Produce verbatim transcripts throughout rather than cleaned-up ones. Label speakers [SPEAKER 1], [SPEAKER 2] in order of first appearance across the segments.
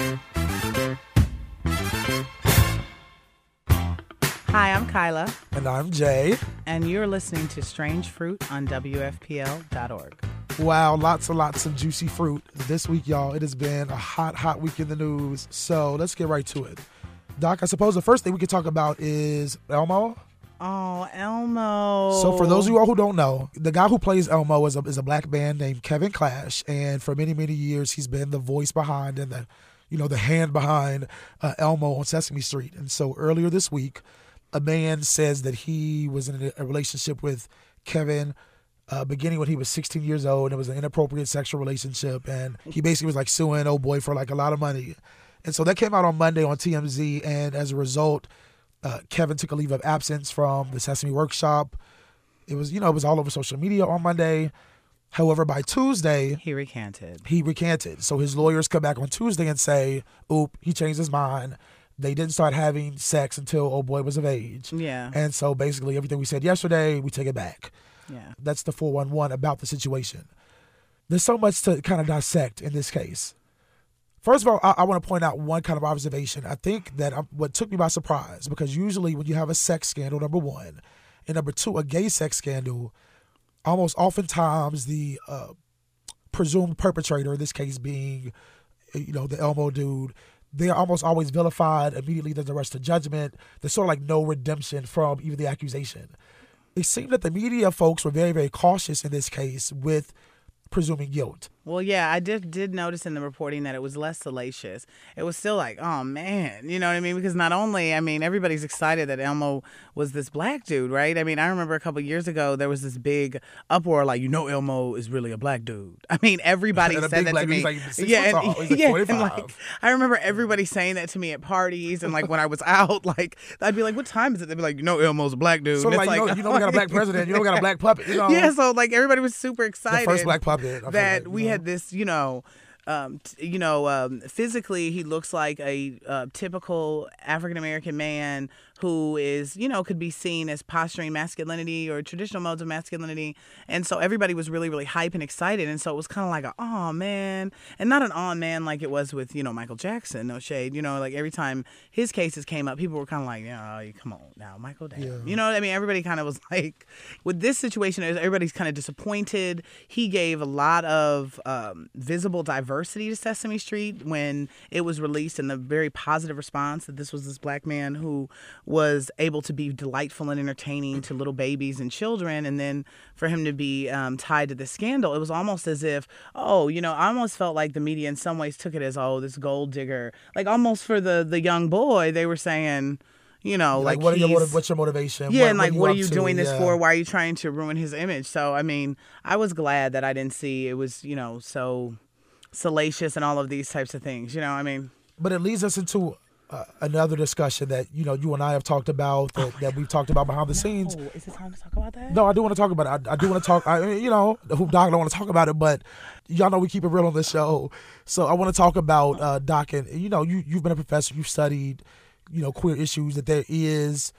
[SPEAKER 1] Hi, I'm Kyla.
[SPEAKER 2] And I'm Jay.
[SPEAKER 1] And you're listening to Strange Fruit on W F P L dot org.
[SPEAKER 2] Wow, lots and lots of juicy fruit this week, y'all. It has been a hot, hot week in the news. So let's get right to it. Doc, I suppose the first thing we could talk about is Elmo.
[SPEAKER 1] Oh, Elmo.
[SPEAKER 2] So for those of you all who don't know, the guy who plays Elmo is a, is a black man named Kevin Clash. And for many, many years, he's been the voice behind and the, you know, the hand behind uh, Elmo on Sesame Street. And so earlier this week, a man says that he was in a relationship with Kevin uh, beginning when he was sixteen years old. And it was an inappropriate sexual relationship. And he basically was like suing old boy for like a lot of money. And so that came out on Monday on T M Z. And as a result, uh, Kevin took a leave of absence from the Sesame Workshop. It was, you know, it was all over social media on Monday. However, by Tuesday,
[SPEAKER 1] he recanted.
[SPEAKER 2] He recanted. So his lawyers come back on Tuesday and say, oop, he changed his mind. They didn't start having sex until old boy was of age.
[SPEAKER 1] Yeah.
[SPEAKER 2] And so basically everything we said yesterday, we take it back.
[SPEAKER 1] Yeah.
[SPEAKER 2] That's the four one one about the situation. There's so much to kind of dissect in this case. First of all, I, I want to point out one kind of observation. I think that I'm, what took me by surprise, because usually when you have a sex scandal, number one, and number two, a gay sex scandal, almost oftentimes the uh, presumed perpetrator, in this case being, you know, the Elmo dude, they are almost always vilified. Immediately there's a rush to judgment. There's sort of like no redemption from even the accusation. It seemed that the media folks were very, very cautious in this case with presuming guilt.
[SPEAKER 1] Well, yeah, I did did notice in the reporting that it was less salacious. It was still like, oh, man, you know what I mean? Because not only, I mean, everybody's excited that Elmo was this black dude, right? I mean, I remember a couple of years ago, there was this big uproar, like, you know, Elmo is really a black dude. I mean, everybody
[SPEAKER 2] and
[SPEAKER 1] said that to me.
[SPEAKER 2] Like
[SPEAKER 1] yeah, and,
[SPEAKER 2] like
[SPEAKER 1] yeah and like, I remember everybody saying that to me at parties, and like when I was out, like, I'd be like, what time is it? They'd be like, you know, Elmo's a black dude.
[SPEAKER 2] So like, like, you know, you know we got a black president, you know we got a black puppet, you know.
[SPEAKER 1] Yeah, so like everybody was super excited.
[SPEAKER 2] The first black puppet.
[SPEAKER 1] That
[SPEAKER 2] like,
[SPEAKER 1] we
[SPEAKER 2] know.
[SPEAKER 1] had this, you know, um, t- you know, um, physically he looks like a uh, typical African-American man who is, you know, could be seen as posturing masculinity or traditional modes of masculinity. And so everybody was really, really hype and excited. And so it was kind of like, a, oh, man. And not an oh, man like it was with, you know, Michael Jackson, no shade. You know, like every time his cases came up, people were kind of like, oh, come on now, Michael, damn. Yeah. You know what I mean? Everybody kind of was like, with this situation, everybody's kind of disappointed. He gave a lot of um, visible diversity to Sesame Street when it was released, and the very positive response that this was this black man who was able to be delightful and entertaining to little babies and children. And then for him to be um, tied to the scandal, it was almost as if, oh, you know, I almost felt like the media in some ways took it as, oh, this gold digger. Like almost for the, the young boy, they were saying, you know,
[SPEAKER 2] like,
[SPEAKER 1] like
[SPEAKER 2] what are your, what's your motivation?
[SPEAKER 1] Yeah,
[SPEAKER 2] what,
[SPEAKER 1] and like,
[SPEAKER 2] what are you,
[SPEAKER 1] what are you
[SPEAKER 2] to?
[SPEAKER 1] doing this
[SPEAKER 2] yeah.
[SPEAKER 1] for? Why are you trying to ruin his image? So, I mean, I was glad that I didn't see it was, you know, so salacious and all of these types of things, you know, I mean.
[SPEAKER 2] But it leads us into uh, another discussion that, you know, you and I have talked about, that, oh that we've talked about behind the
[SPEAKER 1] no.
[SPEAKER 2] scenes.
[SPEAKER 1] Is it time to talk about that?
[SPEAKER 2] No, I do want to talk about it. I, I do want to talk, I, you know, the Hoop Doc, I don't want to talk about it, but y'all know we keep it real on this show. So I want to talk about uh, Doc, and, you know, you, you've been a professor, you've studied, you know, queer issues, that there is.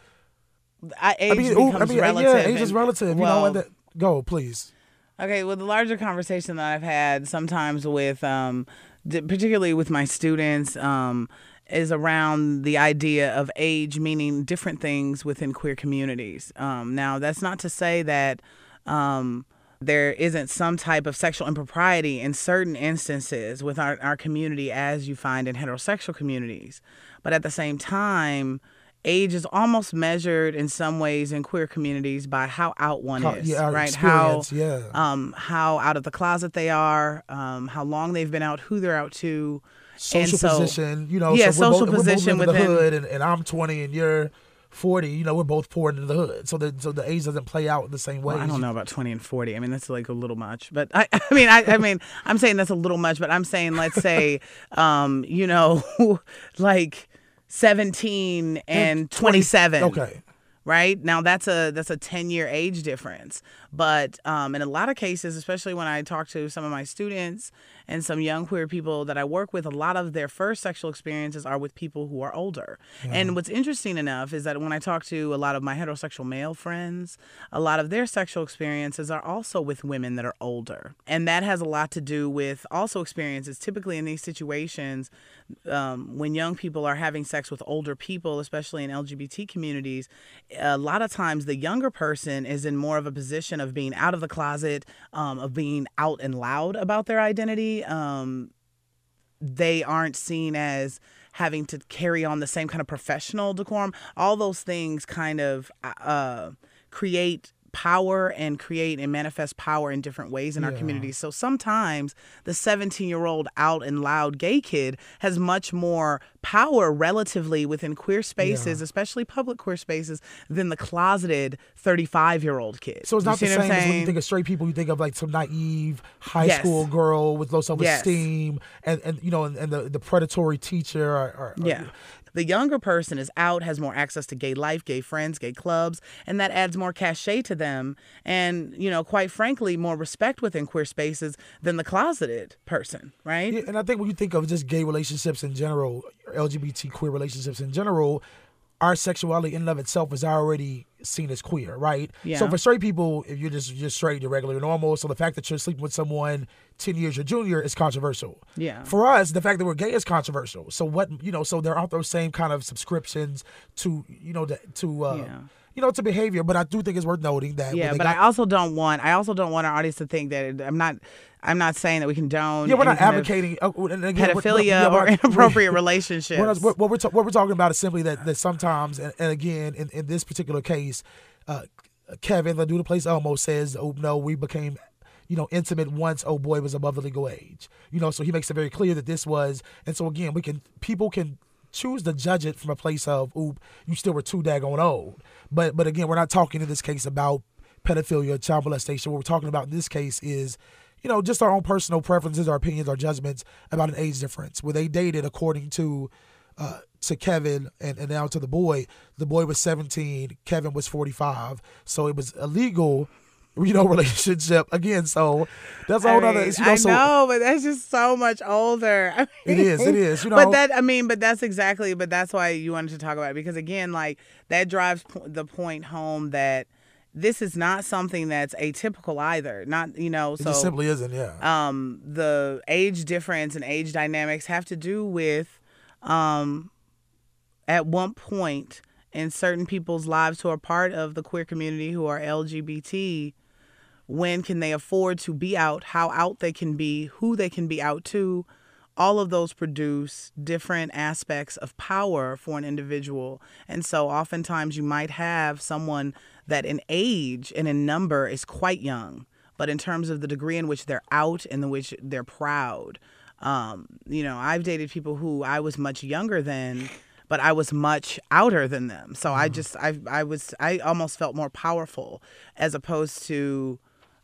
[SPEAKER 1] I, age
[SPEAKER 2] I mean,
[SPEAKER 1] becomes
[SPEAKER 2] ooh, I mean,
[SPEAKER 1] relative.
[SPEAKER 2] yeah, age is relative,
[SPEAKER 1] well,
[SPEAKER 2] you know, and that, go, please.
[SPEAKER 1] Okay, well, the larger conversation that I've had sometimes with, um, particularly with my students, um, is around the idea of age meaning different things within queer communities. Um, now, that's not to say that um, there isn't some type of sexual impropriety in certain instances with our, our community as you find in heterosexual communities. But at the same time, age is almost measured in some ways in queer communities by how out one
[SPEAKER 2] how,
[SPEAKER 1] is,
[SPEAKER 2] yeah,
[SPEAKER 1] right? How
[SPEAKER 2] yeah.
[SPEAKER 1] um, how out of the closet they are, um, how long they've been out, who they're out to.
[SPEAKER 2] Social
[SPEAKER 1] and so,
[SPEAKER 2] position, you know.
[SPEAKER 1] Yeah,
[SPEAKER 2] so we're
[SPEAKER 1] social
[SPEAKER 2] both,
[SPEAKER 1] position
[SPEAKER 2] we're both
[SPEAKER 1] within
[SPEAKER 2] the hood, and, and I'm twenty and you're forty. You know, we're both poured into the hood, so the so the age doesn't play out in the same way.
[SPEAKER 1] Well, I don't know about twenty and forty. I mean, that's like a little much. But I, I mean, I, I mean, I'm saying that's a little much. But I'm saying, let's say, um, you know, like seventeen and twenty-seven.
[SPEAKER 2] Okay.
[SPEAKER 1] Right now, that's a that's a ten year age difference. But um, in a lot of cases, especially when I talk to some of my students and some young queer people that I work with, a lot of their first sexual experiences are with people who are older. Yeah. And what's interesting enough is that when I talk to a lot of my heterosexual male friends, a lot of their sexual experiences are also with women that are older. And that has a lot to do with also experiences. Typically in these situations, um, when young people are having sex with older people, especially in L G B T communities, a lot of times the younger person is in more of a position of being out of the closet, um, of being out and loud about their identity. Um, they aren't seen as having to carry on the same kind of professional decorum. All those things kind of uh, create power and create and manifest power in different ways in yeah. our communities. So sometimes the seventeen-year-old out and loud gay kid has much more power relatively within queer spaces, yeah. especially public queer spaces, than the closeted thirty-five-year-old kid.
[SPEAKER 2] So it's not the same as when you think of straight people, you think of like some naive high yes. school girl with low self-esteem yes. and, and, you know, and, and the, the predatory teacher. Or, or,
[SPEAKER 1] yeah. The younger person is out, has more access to gay life, gay friends, gay clubs, and that adds more cachet to them and, you know, quite frankly, more respect within queer spaces than the closeted person, right?
[SPEAKER 2] Yeah, and I think when you think of just gay relationships in general, L G B T queer relationships in general, our sexuality in and of itself is already seen as queer, right?
[SPEAKER 1] Yeah.
[SPEAKER 2] So for straight people, if you're just just straight, you're regular, normal. So the fact that you're sleeping with someone ten years your junior is controversial.
[SPEAKER 1] Yeah.
[SPEAKER 2] For us, the fact that we're gay is controversial. So what, you know, so there aren't those same kind of subscriptions to, you know, to, to uh, yeah. you know, to behavior. But I do think it's worth noting that.
[SPEAKER 1] Yeah, but got, I also don't want, I also don't want our audience to think that I'm not, I'm not saying that we condone.
[SPEAKER 2] Yeah, we're not advocating uh, again,
[SPEAKER 1] pedophilia
[SPEAKER 2] we're, we're, yeah,
[SPEAKER 1] or inappropriate relationships.
[SPEAKER 2] We're not, what, what, we're ta- what we're talking about is simply that, that sometimes, and, and again, in, in this particular case, uh, Kevin, the dude who plays Elmo, says, oh, no, we became, you know, intimate once oh boy was above the legal age. You know, so he makes it very clear that this was, and so again, we can, people can choose to judge it from a place of, oop, you still were too daggone old. But, but again, we're not talking in this case about pedophilia, child molestation. What we're talking about in this case is, you know, just our own personal preferences, our opinions, our judgments about an age difference. Where they dated, according to uh, to Kevin and, and now to the boy, the boy was seventeen, Kevin was forty-five. So it was illegal, you know, relationship again. So that's a whole other. You know,
[SPEAKER 1] I
[SPEAKER 2] so,
[SPEAKER 1] know, but that's just so much older. I mean,
[SPEAKER 2] it is. It is. You know,
[SPEAKER 1] but that I mean, but that's exactly. But that's why you wanted to talk about it, because again, like that drives po- the point home that this is not something that's atypical either. Not, you know, so
[SPEAKER 2] it just simply isn't. Yeah.
[SPEAKER 1] Um, the age difference and age dynamics have to do with, um, at one point in certain people's lives who are part of the queer community, who are L G B T, when can they afford to be out, how out they can be, who they can be out to. All of those produce different aspects of power for an individual. And so oftentimes you might have someone that in age and in number is quite young, but in terms of the degree in which they're out and in which they're proud. Um, you know, I've dated people who I was much younger than, but I was much outer than them. So mm-hmm. I just, I, I was, I almost felt more powerful as opposed to,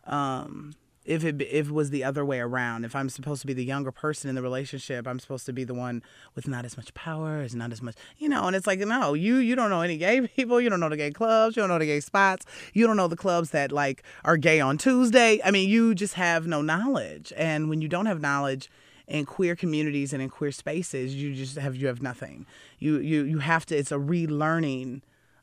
[SPEAKER 1] um, If it if it was the other way around. If I'm supposed to be the younger person in the relationship, I'm supposed to be the one with not as much power, is not as much, you know, and it's like, no, you you don't know any gay people. You don't know the gay clubs. You don't know the gay spots. You don't know the clubs that, like, are gay on Tuesday. I mean, you just have no knowledge. And when you don't have knowledge in queer communities and in queer spaces, you just have, you have nothing. You, you, you have to, it's a relearning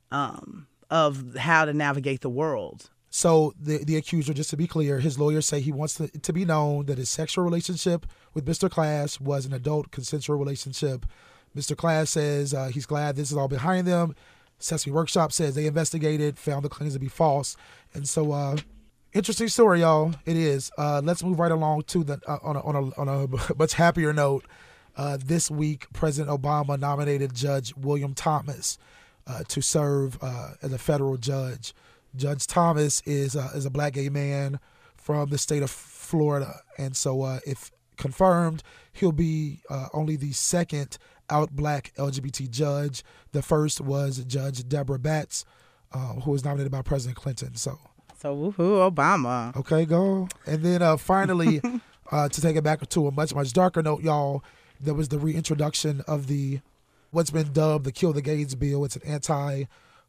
[SPEAKER 1] um, of how to navigate the world.
[SPEAKER 2] So the the accuser, just to be clear, his lawyers say he wants to, to be known that his sexual relationship with Mister Class was an adult consensual relationship. Mister Class says uh, he's glad this is all behind them. Sesame Workshop says they investigated, found the claims to be false. And so, uh, interesting story, y'all. It is. Uh, let's move right along to the uh, on a, on a on a much happier note. Uh, this week, President Obama nominated Judge William Thomas uh, to serve uh, as a federal judge. Judge Thomas is uh, is a black gay man from the state of Florida, and so uh, if confirmed, he'll be uh, only the second out black L G B T judge. The first was Judge Deborah Batts, uh, who was nominated by President Clinton. So,
[SPEAKER 1] so woohoo, Obama.
[SPEAKER 2] Okay, go. And then uh, finally, uh, to take it back to a much much darker note, y'all, there was the reintroduction of the what's been dubbed the Kill the Gays bill. It's an anti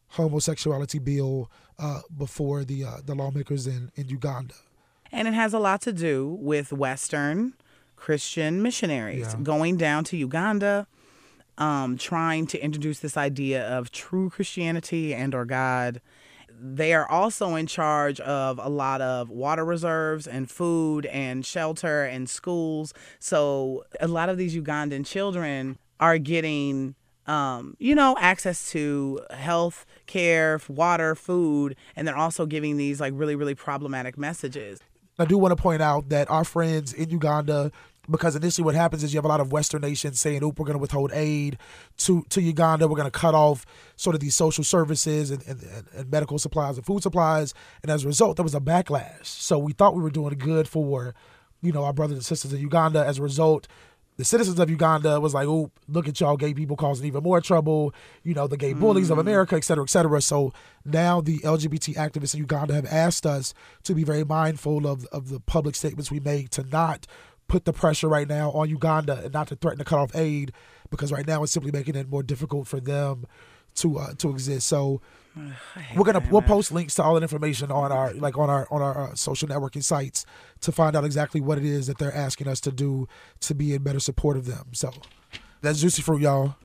[SPEAKER 2] homosexuality bill uh, before the uh, the lawmakers in, in Uganda.
[SPEAKER 1] And it has a lot to do with Western Christian missionaries
[SPEAKER 2] Yeah.
[SPEAKER 1] going down to Uganda, um, trying to introduce this idea of true Christianity and or God. They are also in charge of a lot of water reserves and food and shelter and schools. So a lot of these Ugandan children are getting, um, you know, access to health care, water, food, and they're also giving these like really, really problematic messages.
[SPEAKER 2] I do want to point out that our friends in Uganda, because initially what happens is you have a lot of Western nations saying, oop, we're going to withhold aid to, to Uganda. We're going to cut off sort of these social services and, and, and medical supplies and food supplies. And as a result, there was a backlash. So we thought we were doing good for, you know, our brothers and sisters in Uganda. As a result, the citizens of Uganda was like, oh, look at y'all gay people causing even more trouble, you know, the gay bullies mm. of America, et cetera, et cetera. So now the L G B T activists in Uganda have asked us to be very mindful of, of the public statements we make, to not put the pressure right now on Uganda and not to threaten to cut off aid, because right now it's simply making it more difficult for them to uh, to exist. So we're gonna we'll post links to all that information on our like on our on our uh, social networking sites to find out exactly what it is that they're asking us to do to be in better support of them. So that's Juicy Fruit, y'all.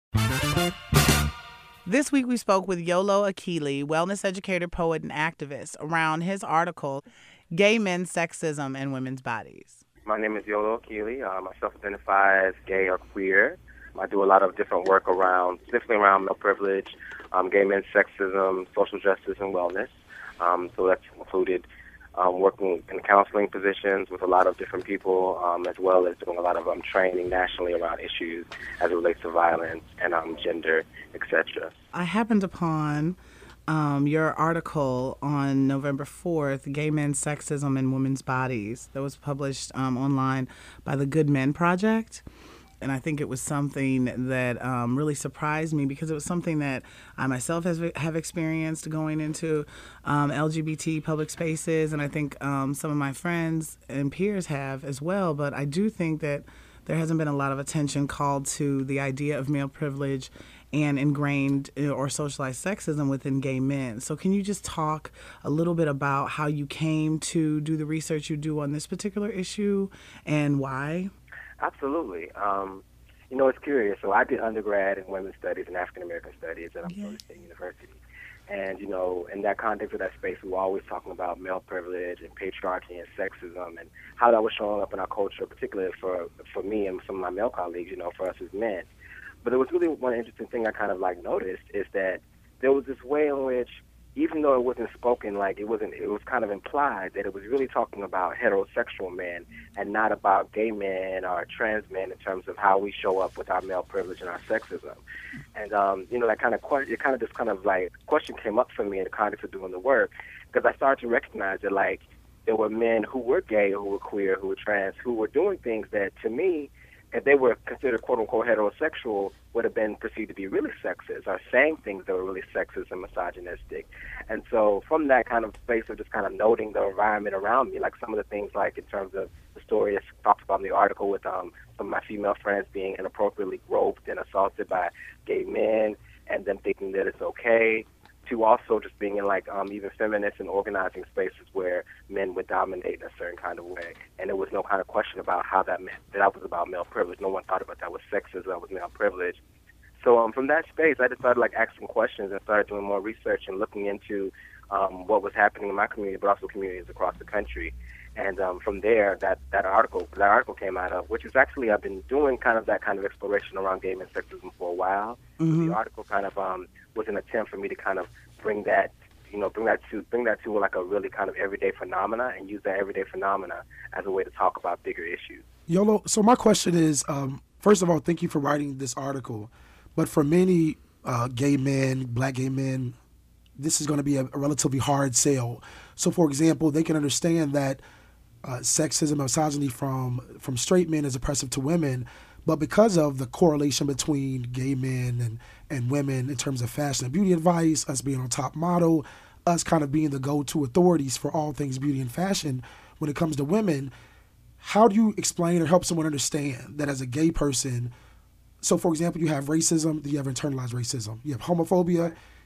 [SPEAKER 1] This week we spoke with Yolo Akili, wellness educator, poet, and activist, around his article, Gay Men, Sexism, and Women's Bodies.
[SPEAKER 3] My name is Yolo Akili. Um, I self-identify as gay or queer. I do a lot of different work around, specifically around male privilege, um, gay men, sexism, social justice, and wellness. Um, so that's included um, working in counseling positions with a lot of different people, um, as well as doing a lot of um, training nationally around issues as it relates to violence and um, gender, et cetera.
[SPEAKER 1] I happened upon Um, your article on November fourth, Gay Men, Sexism, and Women's Bodies, that was published um, online by the Good Men Project. And I think it was something that um, really surprised me, because it was something that I myself has, have experienced going into um, L G B T public spaces. And I think um, some of my friends and peers have as well. But I do think that there hasn't been a lot of attention called to the idea of male privilege and ingrained or socialized sexism within gay men. So can you just talk a little bit about how you came to do the research you do on this particular issue and why?
[SPEAKER 3] Absolutely. Um, you know, it's curious. So I did undergrad in women's studies and African American studies at
[SPEAKER 1] Yeah.
[SPEAKER 3] Florida State University. And, you know, in that context of that space, we were always talking about male privilege and patriarchy and sexism and how that was showing up in our culture, particularly for, for me and some of my male colleagues, you know, for us as men. But it was really one interesting thing I kind of like noticed is that there was this way in which, even though it wasn't spoken, like it wasn't, it was kind of implied that it was really talking about heterosexual men and not about gay men or trans men in terms of how we show up with our male privilege and our sexism. And um, you know, that kind of it kind of this kind of like question came up for me in the context of doing the work, because I started to recognize that like there were men who were gay, who were queer, who were trans, who were doing things that to me, if they were considered quote-unquote heterosexual, would have been perceived to be really sexist, or saying things that were really sexist and misogynistic. And so from that kind of space of just kind of noting the environment around me, like some of the things like in terms of the story that's talked about in the article with um, some of my female friends being inappropriately groped and assaulted by gay men and them thinking that it's okay, to also just being in like um, even feminist and organizing spaces where men would dominate in a certain kind of way. And there was no kind of question about how that meant that, that was about male privilege. No one thought about that was sexism, that was male privilege. So um, from that space, I just started like asking questions and started doing more research and looking into um, what was happening in my community, but also communities across the country. And um, from there, that, that article that article came out of, which is actually I've been doing kind of that kind of exploration around gay men sexism for a while.
[SPEAKER 1] Mm-hmm.
[SPEAKER 3] The article kind of um, was an attempt for me to kind of bring that, you know, bring that to bring that to like a really kind of everyday phenomena and use that everyday phenomena as a way to talk about bigger issues.
[SPEAKER 2] Yolo, so my question is, um, first of all, thank you for writing this article. But for many uh, gay men, black gay men, this is going to be a, a relatively hard sell. So, for example, they can understand that uh, sexism, misogyny from from straight men is oppressive to women, but because of the correlation between gay men and, and women in terms of fashion and beauty advice, us being on top model, us kind of being the go-to authorities for all things beauty and fashion when it comes to women, how do you explain or help someone understand that as a gay person, so for example, you have racism, you have internalized racism, you have homophobia,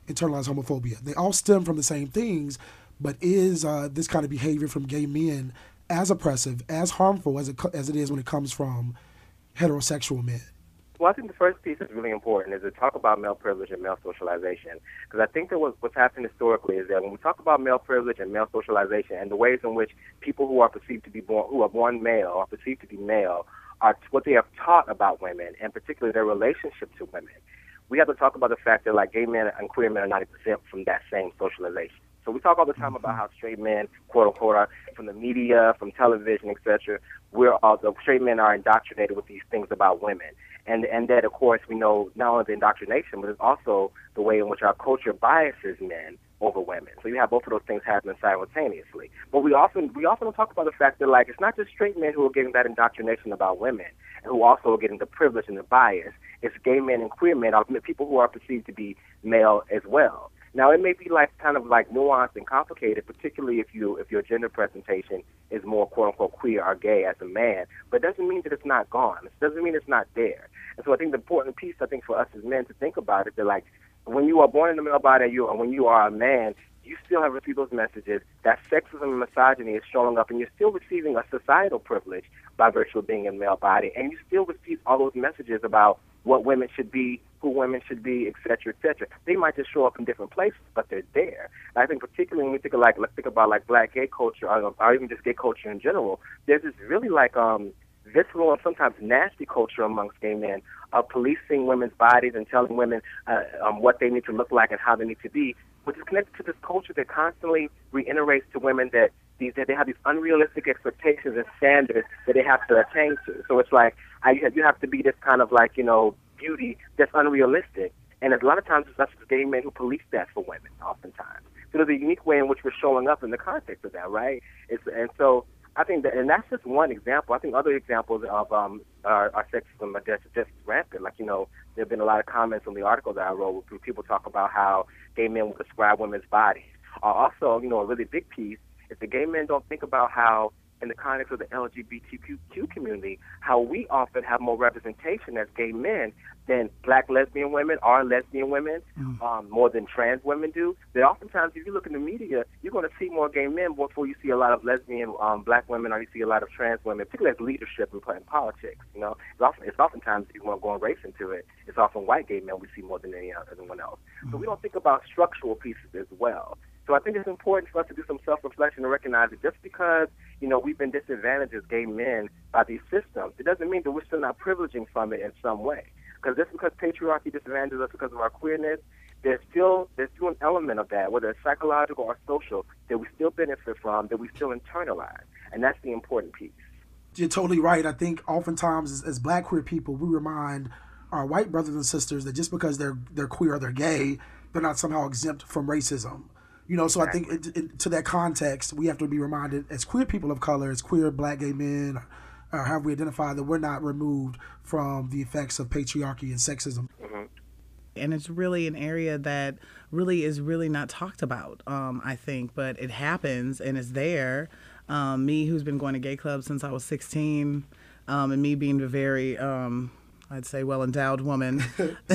[SPEAKER 2] internalized homophobia. They all stem from the same things, but is uh, this kind of behavior from gay men as oppressive, as harmful as it, as it is when it comes from heterosexual men?
[SPEAKER 3] Well, I think the first piece is really important is to talk about male privilege and male socialization, because I think that what, what's happened historically is that when we talk about male privilege and male socialization and the ways in which people who are perceived to be born, who are born male or perceived to be male, are what they have taught about women, and particularly their relationship to women, we have to talk about the fact that like gay men and queer men are not exempt from that same socialization. So we talk all the time about how straight men, quote unquote, are from the media, from television, et cetera. We're all the straight men are indoctrinated with these things about women. And and that, of course, we know not only the indoctrination, but it's also the way in which our culture biases men over women. So you have both of those things happening simultaneously. But we often we often don't talk about the fact that, like, it's not just straight men who are getting that indoctrination about women and who also are getting the privilege and the bias. It's gay men and queer men, are people who are perceived to be male as well. Now, it may be like kind of like nuanced and complicated, particularly if you if your gender presentation is more quote unquote queer or gay as a man, but it doesn't mean that it's not gone. It doesn't mean it's not there. And so I think the important piece, I think, for us as men to think about it, that like when you are born in the male body, you and when you are a man, you still have received those messages. That sexism and misogyny is showing up, and you're still receiving a societal privilege by virtue of being in a male body, and you still receive all those messages about what women should be, who women should be, et cetera, et cetera. They might just show up in different places, but they're there. And I think particularly when we think of like, let's think about like black gay culture, or, or even just gay culture in general, there's this really like um, visceral and sometimes nasty culture amongst gay men of policing women's bodies and telling women uh, um, what they need to look like and how they need to be, which is connected to this culture that constantly reiterates to women that these that they have these unrealistic expectations and standards that they have to attain to. So it's like I, you have to be this kind of like, you know, beauty that's unrealistic. And a lot of times it's us as gay men who police that for women oftentimes. So there's a unique way in which we're showing up in the context of that, right? It's, and so I think that, and that's just one example. I think other examples of um, our, our sexism are just, just rampant. Like, you know, there have been a lot of comments on the article that I wrote where people talk about how gay men will describe women's bodies. Uh, also, you know, a really big piece is the gay men don't think about how, in the context of the L G B T Q community, how we often have more representation as gay men than black lesbian women or lesbian women, mm. um, more than trans women do. That oftentimes, if you look in the media, you're going to see more gay men before you see a lot of lesbian um, black women, or you see a lot of trans women, particularly as leadership and in politics. You know, it's, often, it's oftentimes, if you want to go and race into it, it's often white gay men we see more than any other, anyone else. Mm. So we don't think about structural pieces as well. So I think it's important for us to do some self-reflection and recognize that just because, you know, we've been disadvantaged as gay men by these systems, it doesn't mean that we're still not privileging from it in some way. Because just because patriarchy disadvantages us because of our queerness, there's still there's still an element of that, whether it's psychological or social, that we still benefit from, that we still internalize. And that's the important piece.
[SPEAKER 2] You're totally right. I think oftentimes as, as black queer people, we remind our white brothers and sisters that just because they're they're queer or they're gay, they're not somehow exempt from racism. You know, so I think it, it, to that context, we have to be reminded as queer people of color, as queer black gay men, or, or however we identify, that we're not removed from the effects of patriarchy and sexism.
[SPEAKER 3] Mm-hmm.
[SPEAKER 1] And it's really an area that really is really not talked about, um, I think, but it happens and it's there. Um, me, who's been going to gay clubs since I was sixteen, um, and me being a very... Um, I'd say well-endowed woman,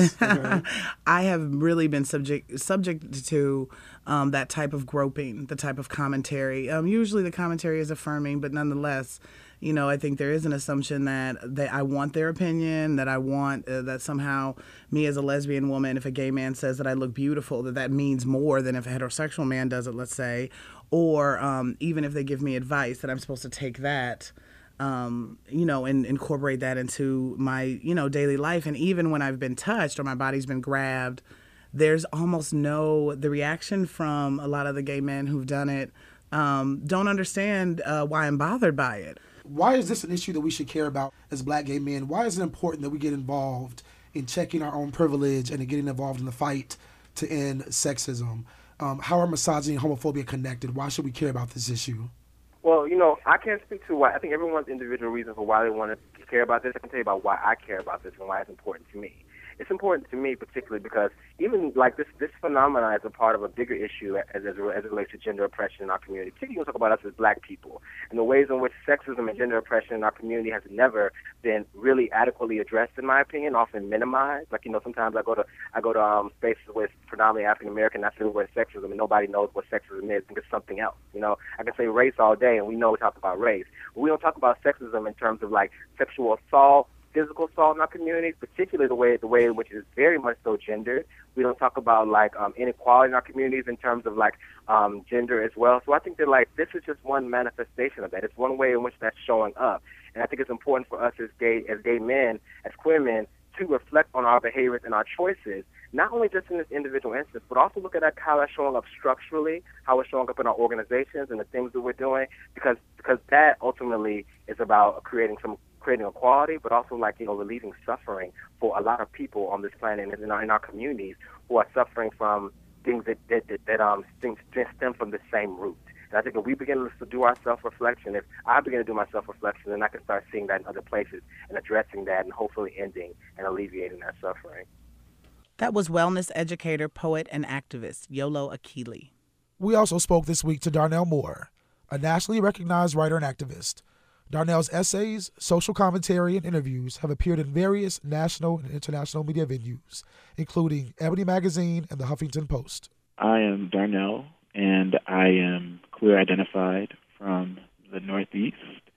[SPEAKER 1] I have really been subject subject to um, that type of groping, the type of commentary. Um, usually the commentary is affirming, but nonetheless, you know, I think there is an assumption that, that I want their opinion, that I want, uh, that somehow me as a lesbian woman, if a gay man says that I look beautiful, that that means more than if a heterosexual man does it, let's say, or um, even if they give me advice, that I'm supposed to take that Um, you know, and incorporate that into my, you know, daily life. And even when I've been touched or my body's been grabbed, there's almost no, the reaction from a lot of the gay men who've done it um, don't understand uh, why I'm bothered by it.
[SPEAKER 2] Why is this an issue that we should care about as black gay men? Why is it important that we get involved in checking our own privilege and in getting involved in the fight to end sexism? Um, how are misogyny and homophobia connected? Why should we care about this issue?
[SPEAKER 3] Well, you know, I can't speak to why. I think everyone's individual reason for why they want to care about this. I can tell you about why I care about this and why it's important to me. it's important to me particularly because even like this this phenomenon is a part of a bigger issue as, as, as it relates to gender oppression in our community. Particularly when we talk about us as black people and the ways in which sexism and gender oppression in our community has never been really adequately addressed, in my opinion, often minimized. Like, you know, sometimes I go to I go to um, spaces with predominantly African American, I say the word sexism, and nobody knows what sexism is. I think it's something else. You know, I can say race all day, and we know we talk about race. But we don't talk about sexism in terms of like sexual assault, physical assault in our communities, particularly the way the way in which it is very much so gendered. We don't talk about like um, inequality in our communities in terms of like um, gender as well. So I think that like this is just one manifestation of that. It's one way in which that's showing up, and I think it's important for us as gay as gay men, as queer men, to reflect on our behaviors and our choices, not only just in this individual instance, but also look at how that's showing up structurally, how it's showing up in our organizations and the things that we're doing, because because that ultimately is about creating some creating equality, but also like, you know, relieving suffering for a lot of people on this planet and in our, in our communities who are suffering from things that that, that, that um things stem from the same root. And I think if we begin to do our self-reflection, if I begin to do my self-reflection, then I can start seeing that in other places and addressing that and hopefully ending and alleviating that suffering.
[SPEAKER 1] That was wellness educator, poet, and activist Yolo Akili.
[SPEAKER 2] We also spoke this week to Darnell Moore, a nationally recognized writer and activist. Darnell's essays, social commentary, and interviews have appeared in various national and international media venues, including Ebony Magazine and the Huffington Post.
[SPEAKER 4] I am Darnell, and I am queer identified from the Northeast,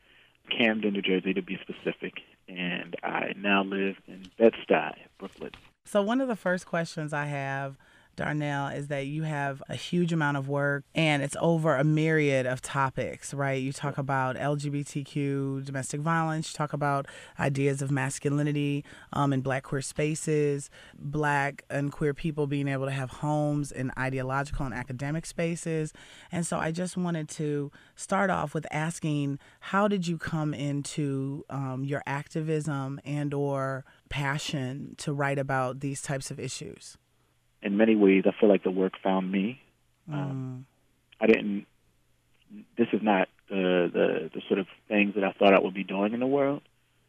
[SPEAKER 4] Camden, New Jersey to be specific, and I now live in Bed-Stuy, Brooklyn.
[SPEAKER 1] So one of the first questions I have, Darnell, is that you have a huge amount of work and it's over a myriad of topics, right? You talk about L G B T Q, domestic violence, you talk about ideas of masculinity um, in Black queer spaces, Black and queer people being able to have homes in ideological and academic spaces. And so I just wanted to start off with asking, how did you come into um, your activism and or passion to write about these types of issues?
[SPEAKER 4] In many ways, I feel like the work found me.
[SPEAKER 1] Mm.
[SPEAKER 4] Um, I didn't, this is not the, the, the sort of things that I thought I would be doing in the world.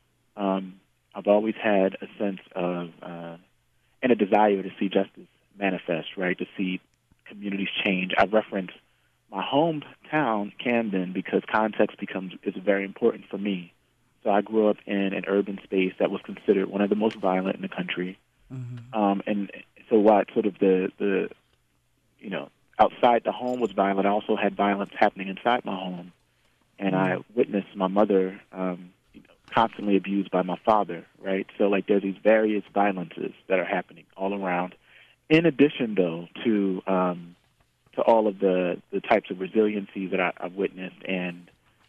[SPEAKER 4] Um, I've always had a sense of, uh, and a desire to see justice manifest, right, to see communities change. I reference my hometown, Camden, because context becomes is very important for me. So I grew up in an urban space that was considered one of the most violent in the country. Mm-hmm. Um, and so while sort of the, the, you know, outside the home was violent, I also had violence happening inside my home. And mm-hmm. I witnessed my mother um, you know, constantly abused by my father, right? So, like, there's these various violences that are happening all around. In addition, though, to um, to all of the, the types of resiliency that I, I've witnessed and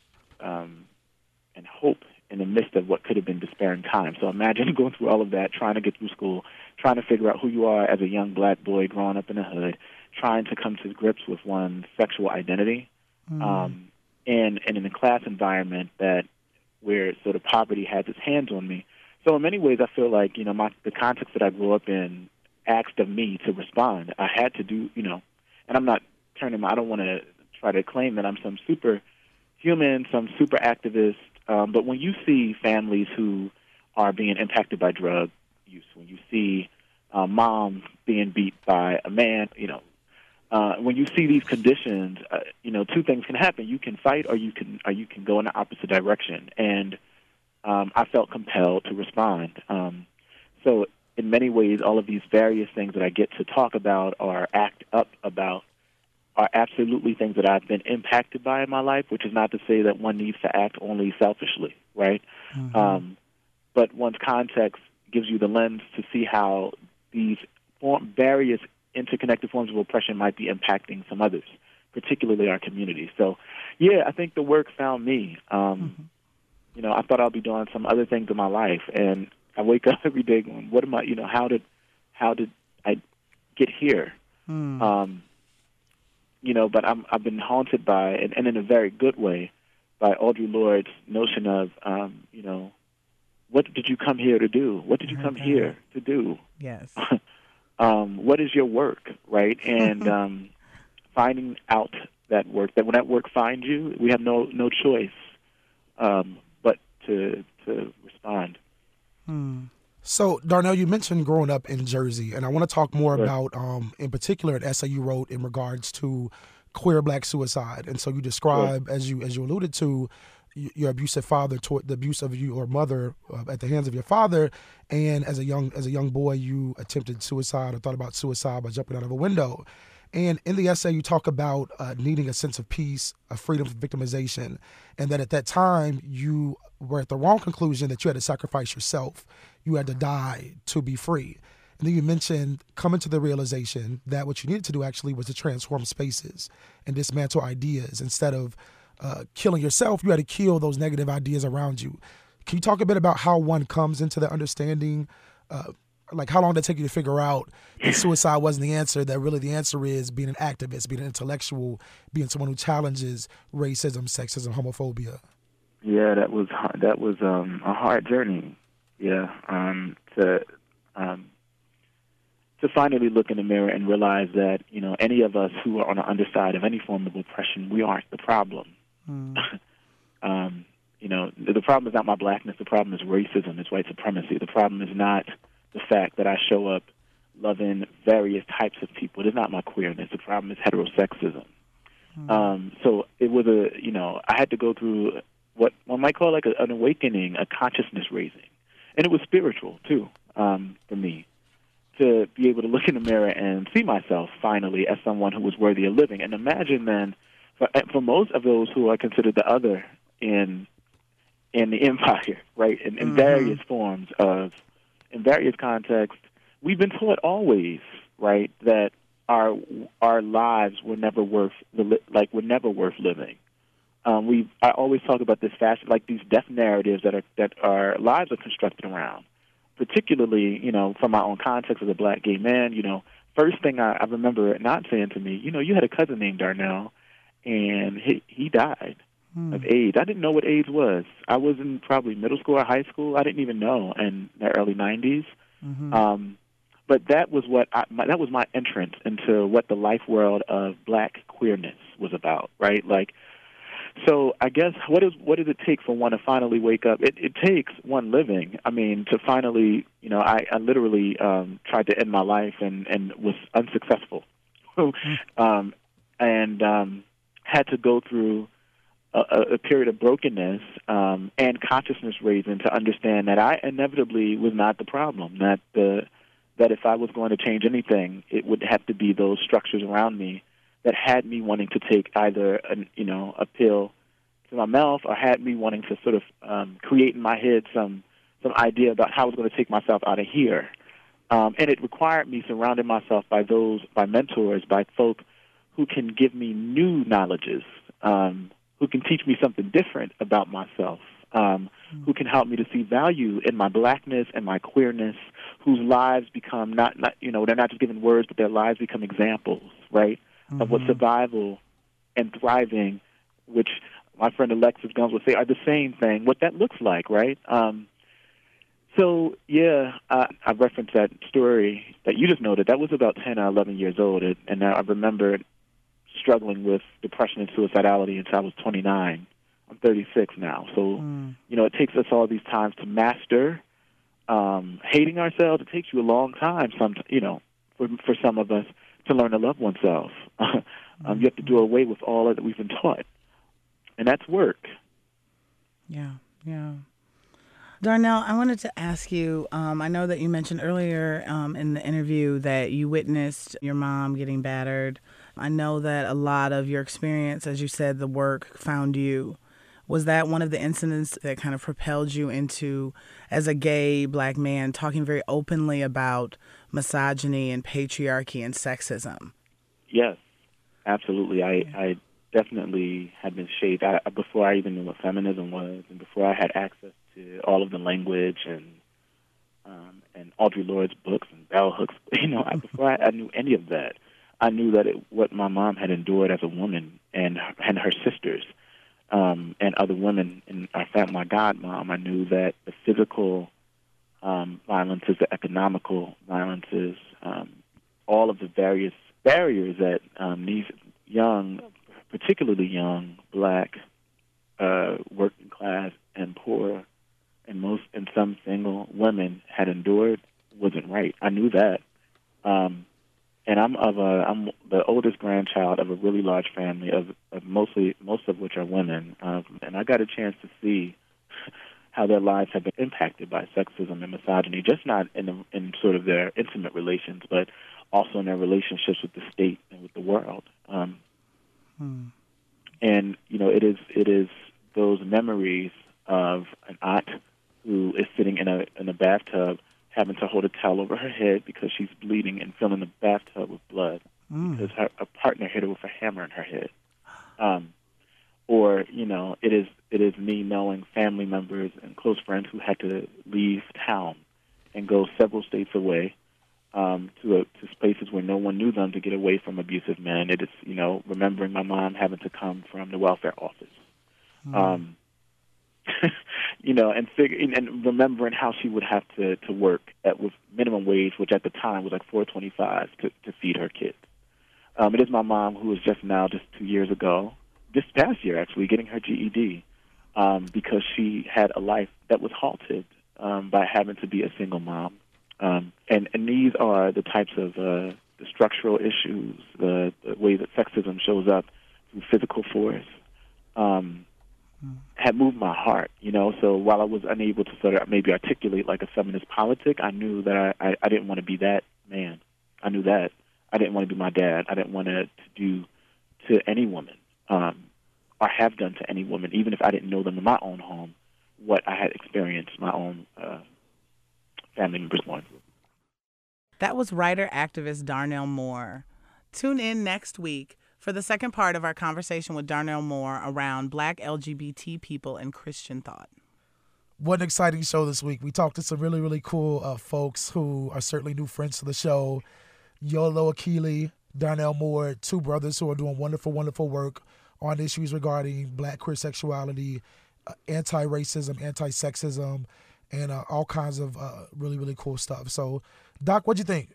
[SPEAKER 4] um, and hope in the midst of what could have been despairing times. So imagine going through all of that, trying to get through school, trying to figure out who you are as a young Black boy growing up in the hood, trying to come to grips with one's sexual identity, mm. um, and, and in a class environment that where sort of poverty has its hands on me. So in many ways, I feel like, you know, my, the context that I grew up in asked of me to respond. I had to do, you know, and I'm not turning my, I don't want to try to claim that I'm some super human, some super activist. Um, but when you see families who are being impacted by drug use, when you see uh, mom being beat by a man, you know, uh, when you see these conditions, uh, you know, two things can happen: you can fight, or you can, or you can go in the opposite direction. And um, I felt compelled to respond. Um, so, in many ways, all of these various things that I get to talk about or act up about are absolutely things that I've been impacted by in my life, which is not to say that one needs to act only selfishly, right? Mm-hmm. Um, but one's context gives you the lens to see how these form, various interconnected forms of oppression might be impacting some others, particularly our community. So, yeah, I think the work found me. Um, mm-hmm. You know, I thought I'd be doing some other things in my life, and I wake up every day going, what am I, you know, how did, how did I get here? Mm. Um, You know, but I'm, I've been haunted by, and, and in a very good way, by Audre Lorde's notion of, um, you know, what did you come here to do? What did you come okay. here to do?
[SPEAKER 1] Yes.
[SPEAKER 4] um, what is your work, right? And um, finding out that work, that when that work finds you, we have no no choice um, but to to respond.
[SPEAKER 1] Hmm.
[SPEAKER 2] So, Darnell, you mentioned growing up in Jersey, and I want to talk more
[SPEAKER 4] Right.
[SPEAKER 2] about, um, in particular, an essay you wrote in regards to queer black suicide. And so you
[SPEAKER 4] Sure.
[SPEAKER 2] describe, as you as you alluded to, y- your abusive father, toward the abuse of your mother uh, at the hands of your father, and as a young as a young boy, you attempted suicide or thought about suicide by jumping out of a window. And in the essay, you talk about uh, needing a sense of peace, a freedom from victimization, and that at that time you were at the wrong conclusion that you had to sacrifice yourself. You had to die to be free. And then you mentioned coming to the realization that what you needed to do actually was to transform spaces and dismantle ideas. Instead of uh, killing yourself, you had to kill those negative ideas around you. Can you talk a bit about how one comes into the understanding? Uh, like how long did it take you to figure out that suicide wasn't the answer, that really the answer is being an activist, being an intellectual, being someone who challenges racism, sexism, homophobia?
[SPEAKER 4] Yeah, that was har- that was um, a hard journey. Yeah, um, to um, to finally look in the mirror and realize that, you know, any of us who are on the underside of any form of oppression, we aren't the problem.
[SPEAKER 1] Mm.
[SPEAKER 4] um, you know, the the problem is not my blackness. The problem is racism. It's white supremacy. The problem is not the fact that I show up loving various types of people. It is not my queerness. The problem is heterosexism.
[SPEAKER 1] Mm.
[SPEAKER 4] Um, so it was a, you know, I had to go through what one might call like a, an awakening, a consciousness raising. And it was spiritual, too, um, for me, to be able to look in the mirror and see myself finally as someone who was worthy of living. And imagine then, for, for most of those who are considered the other in in the empire, right, in, in
[SPEAKER 1] Mhm.
[SPEAKER 4] various forms of, in various contexts, we've been taught always, right, that our our lives were never worth the li- like were never worth living. Um, we I always talk about this fashion, like these death narratives that are that our lives are constructed around. Particularly, you know, from my own context as a black gay man, you know, first thing I, I remember it not saying to me, you know, you had a cousin named Darnell, and he he died
[SPEAKER 1] Mm.
[SPEAKER 4] of AIDS. I didn't know what AIDS was. I was in probably middle school or high school. I didn't even know in the early nineties.
[SPEAKER 1] Mhm.
[SPEAKER 4] Um, but that was what I, my, that was my entrance into what the life world of black queerness was about, right? Like, so I guess what is what does it take for one to finally wake up? It, it takes one living. I mean, to finally, you know, I, I literally um, tried to end my life and, and was unsuccessful, um, and um, had to go through a, a period of brokenness um, and consciousness raising to understand that I inevitably was not the problem. That the that if I was going to change anything, it would have to be those structures around me that had me wanting to take either an, you know a pill to my mouth, or had me wanting to sort of um, create in my head some some idea about how I was going to take myself out of here. Um, and it required me surrounding myself by those by mentors, by folk who can give me new knowledges. Um, who can teach me something different about myself, um, who can help me to see value in my blackness and my queerness, whose lives become not, not you know, they're not just given words, but their lives become examples, right, mm-hmm. of what survival and thriving, which my friend Alexis Guns would say are the same thing, what that looks like, right? Um, so, yeah, I, I referenced that story that you just noted. That was about ten or eleven years old, and I remember struggling with depression and suicidality until I was twenty-nine. I'm thirty-six now. So, mm. you know, it takes us all these times to master um, hating ourselves. It takes you a long time, some, you know, for, for some of us to learn to love oneself. um, mm-hmm. You have to do away with all that we've been taught. And that's work.
[SPEAKER 1] Yeah, yeah. Darnell, I wanted to ask you, um, I know that you mentioned earlier um, in the interview that you witnessed your mom getting battered. I know that a lot of your experience, as you said, the work found you. Was that one of the incidents that kind of propelled you into, as a gay black man, talking very openly about misogyny and patriarchy and sexism?
[SPEAKER 4] Yes, absolutely. I, yeah. I definitely had been shaped I, before I even knew what feminism was, and before I had access to all of the language and um, and Audre Lorde's books and bell hooks. You know, I, before I, I knew any of that, I knew that it, what my mom had endured as a woman and and her sisters um, and other women in our family, my godmom, I knew that the physical um, violences, the economical violences, um, all of the various barriers that um, these young, particularly young, black, uh, working class, and poor and most and some single women had endured wasn't right. I knew that. Um, and I'm of a I'm the oldest grandchild of a really large family of, of mostly most of which are women, um, and I got a chance to see how their lives have been impacted by sexism and misogyny, just not in the, in sort of their intimate relations, but also in their relationships with the state and with the world. Um,
[SPEAKER 1] hmm.
[SPEAKER 4] And you know, it is it is those memories of an aunt who is sitting in a in a bathtub, having to hold a towel over her head because she's bleeding and filling the bathtub with blood
[SPEAKER 1] Mm.
[SPEAKER 4] because her a partner hit her with a hammer in her head. Um, or you know, it is it is me knowing family members and close friends who had to leave town and go several states away um, to a, to places where no one knew them to get away from abusive men. It is you know remembering my mom having to come from the welfare office.
[SPEAKER 1] Mm.
[SPEAKER 4] Um, you know, and figure and remembering how she would have to, to work at with minimum wage, which at the time was like four twenty five to to feed her kids. Um, it is my mom who was just now, just two years ago, this past year actually, getting her G E D um, because she had a life that was halted um, by having to be a single mom. Um, and and these are the types of uh, the structural issues, the, the way that sexism shows up through physical force. Um, had moved my heart, you know. So while I was unable to sort of maybe articulate like a feminist politic, I knew that I, I, I didn't want to be that man. I knew that. I didn't want to be my dad. I didn't want to, to do to any woman um, or have done to any woman, even if I didn't know them in my own home, what I had experienced my own uh, family members going through.
[SPEAKER 1] That was writer-activist Darnell Moore. Tune in next week for the second part of our conversation with Darnell Moore around Black L G B T people and Christian thought.
[SPEAKER 2] What an exciting show this week. We talked to some really, really cool uh, folks who are certainly new friends to the show. Yolo Akili, Darnell Moore, two brothers who are doing wonderful, wonderful work on issues regarding Black queer sexuality, uh, anti-racism, anti-sexism, and uh, all kinds of uh, really, really cool stuff. So, Doc, what'd you think?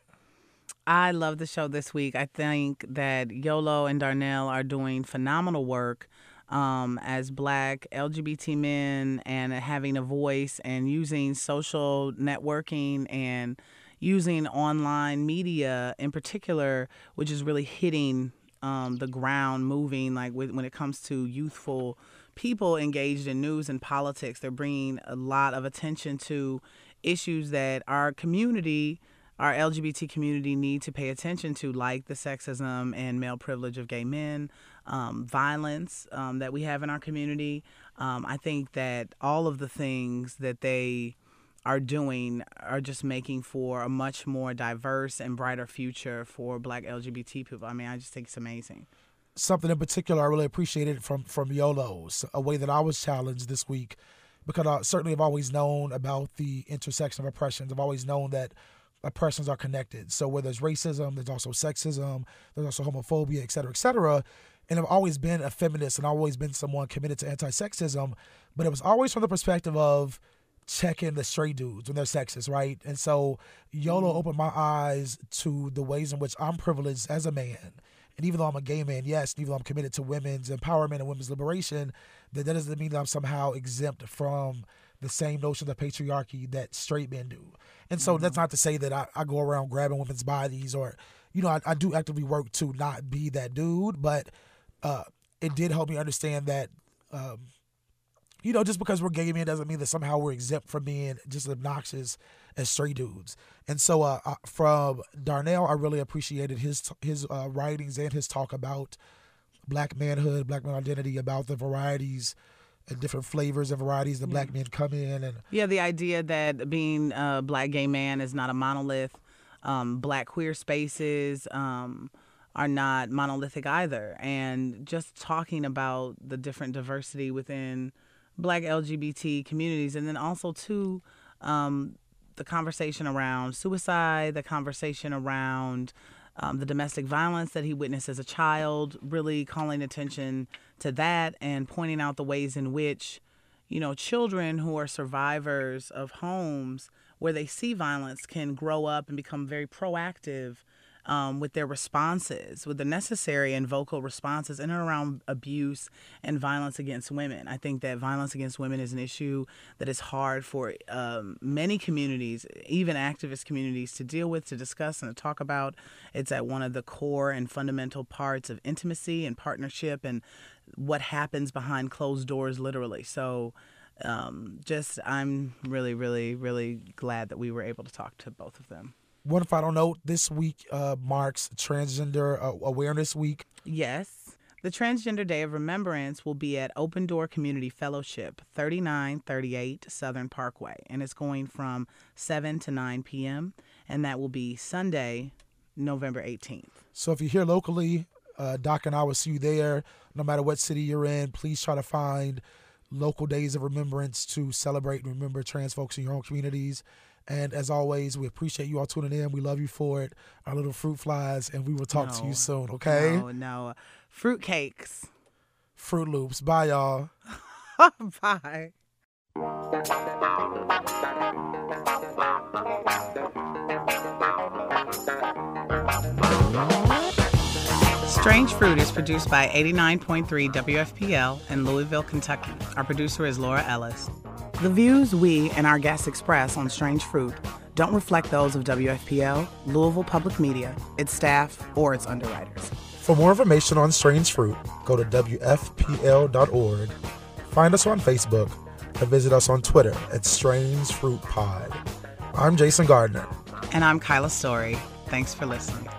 [SPEAKER 1] I love the show this week. I think that Yolo and Darnell are doing phenomenal work um, as Black L G B T men and having a voice and using social networking and using online media in particular, which is really hitting um, the ground moving, like with, when it comes to youthful people engaged in news and politics. They're bringing a lot of attention to issues that our community our L G B T community need to pay attention to, like the sexism and male privilege of gay men, um, violence um, that we have in our community. Um, I think that all of the things that they are doing are just making for a much more diverse and brighter future for Black L G B T people. I mean, I just think it's amazing.
[SPEAKER 2] Something in particular I really appreciated from, from Yolo's, a way that I was challenged this week, because I certainly have always known about the intersection of oppressions. I've always known that oppressions are connected. So where there's racism, there's also sexism, there's also homophobia, et cetera, et cetera. And I've always been a feminist and I've always been someone committed to anti-sexism, but it was always from the perspective of checking the straight dudes when they're sexist, right? And so Yolo opened my eyes to the ways in which I'm privileged as a man. And even though I'm a gay man, yes, and even though I'm committed to women's empowerment and women's liberation, that, that doesn't mean that I'm somehow exempt from the same notions of patriarchy that straight men do. And so mm-hmm. that's not to say that I, I go around grabbing women's bodies or, you know, I, I do actively work to not be that dude, but uh, it did help me understand that, um, you know, just because we're gay men doesn't mean that somehow we're exempt from being just obnoxious as straight dudes. And so uh, from Darnell, I really appreciated his his uh, writings and his talk about Black manhood, Black man identity, about the varieties and different flavors and varieties that yeah. Black men come in. And
[SPEAKER 1] yeah, the idea that being a Black gay man is not a monolith. Um, Black queer spaces um, are not monolithic either. And just talking about the different diversity within Black L G B T communities, and then also too um, the conversation around suicide, the conversation around um, the domestic violence that he witnessed as a child, really calling attention to that and pointing out the ways in which, you know, children who are survivors of homes where they see violence can grow up and become very proactive um, with their responses, with the necessary and vocal responses in and around abuse and violence against women. I think that violence against women is an issue that is hard for um, many communities, even activist communities, to deal with, to discuss, and to talk about. It's at one of the core and fundamental parts of intimacy and partnership and what happens behind closed doors, literally. So um, just I'm really, really, really glad that we were able to talk to both of them.
[SPEAKER 2] One final note, this week uh, marks Transgender uh, Awareness Week.
[SPEAKER 1] Yes. The Transgender Day of Remembrance will be at Open Door Community Fellowship, thirty-nine thirty-eight Southern Parkway, and it's going from seven to nine p.m., and that will be Sunday, November eighteenth.
[SPEAKER 2] So if you're here locally, uh, Doc and I will see you there. No matter what city you're in, please try to find local days of remembrance to celebrate and remember trans folks in your own communities. And as always, we appreciate you all tuning in. We love you for it, our little fruit flies, and we will talk
[SPEAKER 1] no,
[SPEAKER 2] to you soon, okay?
[SPEAKER 1] No, no. Fruit cakes.
[SPEAKER 2] Fruit Loops. Bye, y'all.
[SPEAKER 1] Bye. Strange Fruit is produced by eighty-nine point three W F P L in Louisville, Kentucky. Our producer is Laura Ellis. The views we and our guests express on Strange Fruit don't reflect those of W F P L, Louisville Public Media, its staff, or its underwriters.
[SPEAKER 2] For more information on Strange Fruit, go to W F P L dot org, find us on Facebook, and visit us on Twitter at Strange Fruit Pod. I'm Jason Gardner.
[SPEAKER 1] And I'm Kyla Story. Thanks for listening.